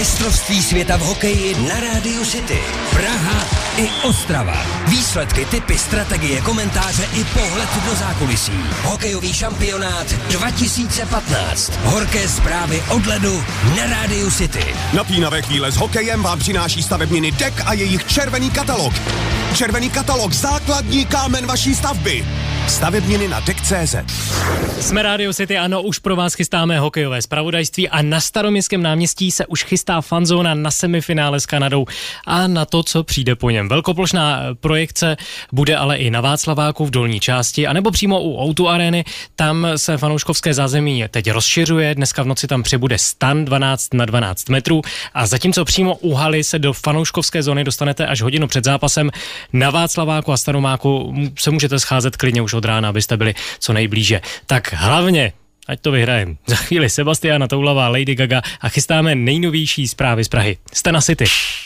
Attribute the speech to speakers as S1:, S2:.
S1: Mistrovství světa v hokeji na Rádiu City. Praha i Ostrava. Výsledky, tipy, strategie, komentáře i pohled do zákulisí. Hokejový šampionát 2015. Horké zprávy od ledu na Rádiu City.
S2: Napínavé chvíle s hokejem vám přináší stavebniny DEK a jejich červený katalog. Červený katalog, základní kámen vaší stavby. Stavebniny na DEK.cz.
S3: Jsme Radio City, ano, už pro vás chystáme hokejové zpravodajství a na Staroměstském náměstí se už chystá fanzóna na semifinále s Kanadou a na to, co přijde po něm. Velkoplošná projekce bude ale i na Václaváku v dolní části, anebo přímo u O2 Areny. Tam se fanouškovské zázemí teď rozšiřuje, dneska v noci tam přibude stan 12 na 12 metrů a zatímco přímo u haly se do fanouškovské zóny dostanete až hodinu před zápasem, na Václaváku a Staromáku se můžete scházet klidně už od rána, abyste byli co nejblíže. Tak hlavně, ať to vyhrajem. Za chvíli Sebastiana Toulavá, Lady Gaga a chystáme nejnovější zprávy z Prahy. Jste na City.